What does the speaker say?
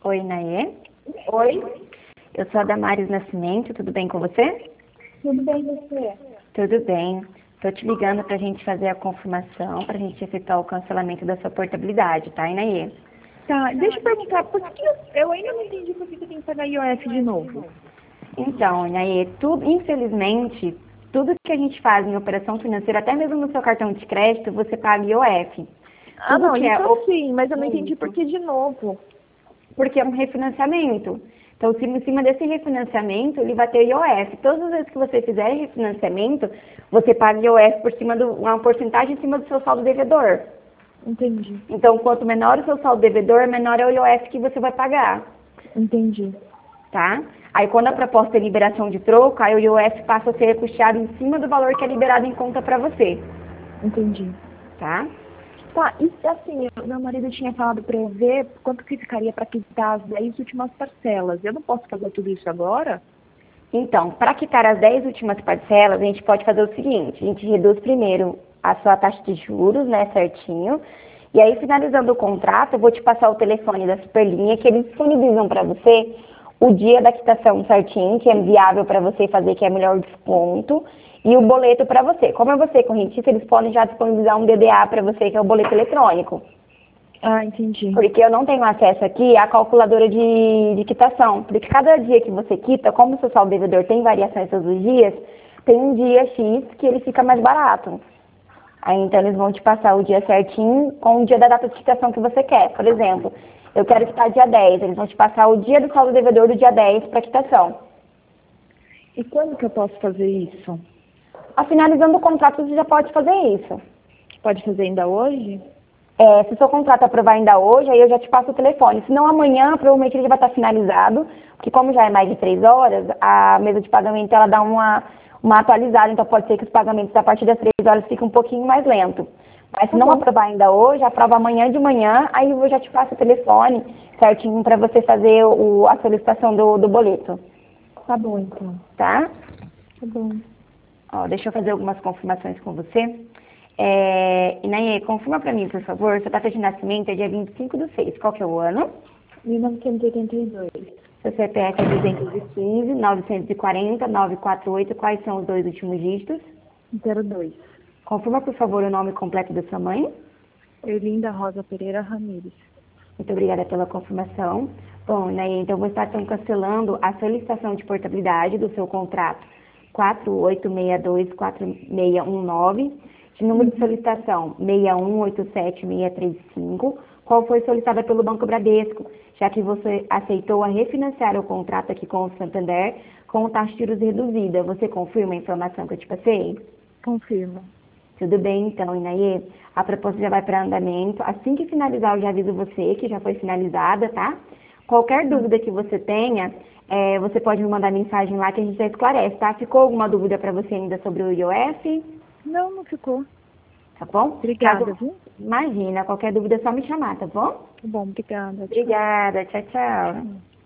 Oi, Naê. Oi, Eu sou a Damares Nascimento, tudo bem com você? tudo bem você? Tudo bem. Estou te ligando para a gente fazer a confirmação, para a gente efetuar o cancelamento da sua portabilidade, tá, Naê? Tá, deixa eu perguntar, por que eu ainda não entendi por que eu tenho que pagar IOF de novo? Então, Naê, infelizmente, tudo que a gente faz em operação financeira, até mesmo no seu cartão de crédito, você paga IOF. Ah, Tudo não, que isso é sim, mas eu não entendi por que de novo. porque é um refinanciamento. Então, em cima desse refinanciamento, ele vai ter IOF. Todas as vezes que você fizer refinanciamento, você paga IOF por cima uma porcentagem em cima do seu saldo devedor. Entendi, Então, quanto menor o seu saldo devedor, menor é o IOF que você vai pagar, entendi. tá? Aí, quando a proposta é liberação de troco, aí o IOF passa a ser custeado em cima do valor que é liberado em conta para você, Entendi. tá? Tá, e assim, meu marido tinha falado pra eu ver quanto que ficaria pra quitar as 10 últimas parcelas. Eu não posso fazer tudo isso agora? Então, para quitar as 10 últimas parcelas, a gente pode fazer o seguinte, a gente reduz primeiro a sua taxa de juros, né, certinho, e aí, finalizando o contrato, eu vou te passar o telefone da Superlinha, que eles disponibilizam para você o dia da quitação certinho, que é viável para você fazer, que é melhor desconto, e o boleto para você. Como é você correntista, eles podem já disponibilizar um DDA para você, que é o boleto eletrônico. Ah, entendi. Porque eu não tenho acesso aqui à calculadora de quitação. Porque cada dia que você quita, como o seu saldo devedor tem variações todos os dias, tem um dia X que ele fica mais barato. Aí então eles vão te passar o dia certinho com o dia da data de quitação que você quer. Por exemplo, eu quero quitar dia 10, eles vão te passar o dia do saldo devedor do dia 10 para quitação. E quando que eu posso fazer isso? Finalizando o contrato, você já pode fazer isso. Pode fazer ainda hoje? Se o seu contrato aprovar ainda hoje, aí eu já te passo o telefone. Se não, amanhã, provavelmente ele já vai estar finalizado, porque como já é mais de 3 horas, a mesa de pagamento ela dá uma atualizada, então pode ser que os pagamentos a partir das 3 horas fiquem um pouquinho mais lento. Mas se Tá não bom, aprovar ainda hoje, aprova amanhã de manhã, aí eu já te passo o telefone certinho para você fazer a solicitação do boleto, tá bom então. tá? Tá bom. Ó, deixa eu fazer algumas confirmações com você. Inaê, confirma para mim, por favor, sua data de nascimento é dia 25/6. Qual que é o ano? 1982. Seu CPF é 215, 940, 948. Quais são os dois últimos dígitos? 02. Confirma, por favor, o nome completo da sua mãe. Erlinda Rosa Pereira Ramires. Muito obrigada pela confirmação. Bom, Inaê, então vou estar então cancelando a solicitação de portabilidade do seu contrato 48624619, de número de solicitação 6187635, qual foi solicitada pelo Banco Bradesco, já que você aceitou a refinanciar o contrato aqui com o Santander com taxa de juros reduzida. Você confirma a informação que eu te passei? Confirma. Tudo bem, então, Inaê. A proposta já vai para andamento. Assim que finalizar, eu já aviso você que já foi finalizada, tá? Qualquer dúvida que você tenha, você pode me mandar mensagem lá que a gente já esclarece, tá? Ficou alguma dúvida para você ainda sobre o IOF? Não, não ficou. Tá bom? Obrigada, Caso, viu? imagina, qualquer dúvida é só me chamar, tá bom? Tá bom, obrigada. Tchau. Obrigada, tchau, tchau.